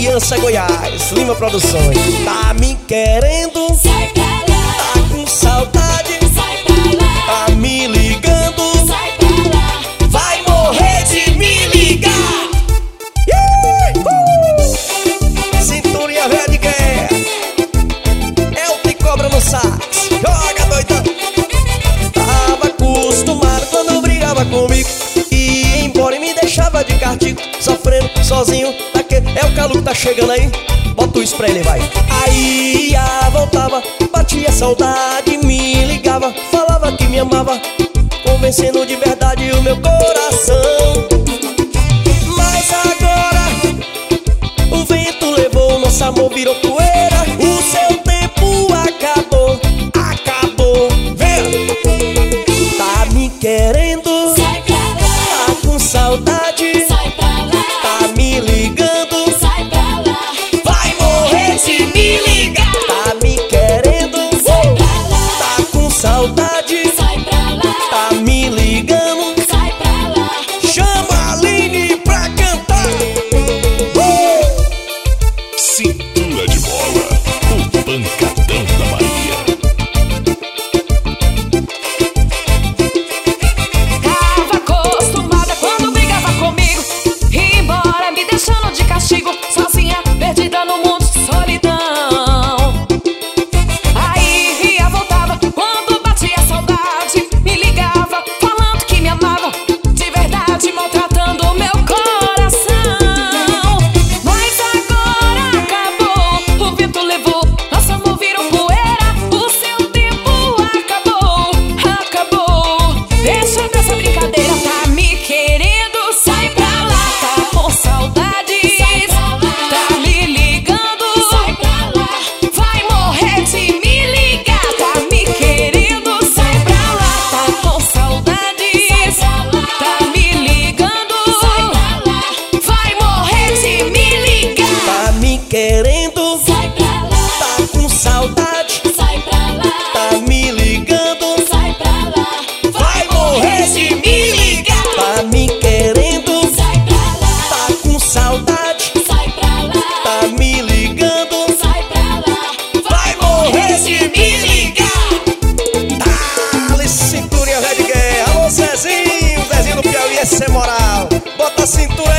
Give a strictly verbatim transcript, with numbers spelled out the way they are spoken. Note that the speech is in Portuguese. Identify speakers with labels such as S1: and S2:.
S1: Aliança Goiás, Lima Produções. Tá me querendo,
S2: sai pra lá.
S1: tá com saudade,
S2: Sai pra lá.
S1: tá me ligando,
S2: Sai pra lá.
S1: vai morrer de me ligar. uh! Cinturinha velha de guerra, é o que cobra no sax. Joga doidão. Tava acostumado quando brigava comigo e ia embora e me deixava de castigo, sofrendo sozinho. Daquele é o calo que tá chegando aí. Bota isso pra ele, vai. Aí ia, voltava, batia saudade, me ligava, falava que me amava, convencendo de verdade o meu coração. Mas agora o vento levou, nosso amor virou poeira. O seu tempo acabou, acabou. Vem! Tá me querendo,
S2: Sai pra lá.
S1: tá com saudade,
S2: Sai pra lá.
S1: tá me ligando,
S2: Sai pra lá.
S1: vai morrer se me ligar. Tá me querendo,
S2: Sai pra lá.
S1: tá com saudade,
S2: Sai pra lá.
S1: tá me ligando.
S2: Sai pra lá.
S1: Chama a Aline pra cantar. uh!
S3: Cintura de bola, o pancadão da Bahia.
S4: Tava acostumada quando brigava comigo, ia embora me deixando de castigo, sozinha, perdida no mundo de solidão. Aí ia, voltava, quando batia saudade, me ligava, falando que me amava, de verdade, maltratando o meu coração. Mas agora acabou, o vento levou, nosso amor virou poeira, o seu tempo acabou, acabou. Deixa dessa brincadeira, tá me querendo, sai pra lá. Tá com saudade,
S2: Sai pra lá.
S4: tá me ligando,
S2: Sai pra lá.
S4: vai morrer de me ligar. Tá me querendo, sai pra lá. Tá com saudade,
S2: Sai pra lá.
S4: tá me ligando,
S2: Sai pra lá.
S4: vai morrer de me ligar.
S1: Tá me querendo,
S2: Sai pra lá.
S1: tá com saudade,
S2: Sai pra lá.
S1: tá me ligando,
S2: Sai pra lá.
S1: vai morrer se me ligar. Tá me querendo,
S2: Sai pra lá.
S1: tá com saudade,
S2: Sai pra lá.
S1: tá me ligando,
S2: Sai pra lá.
S1: vai morrer se me ligar. Dale, cinturinha velha de guerra. Alô, Zezinho, Zezinho do Piauí, esse é moral. Bota a cintura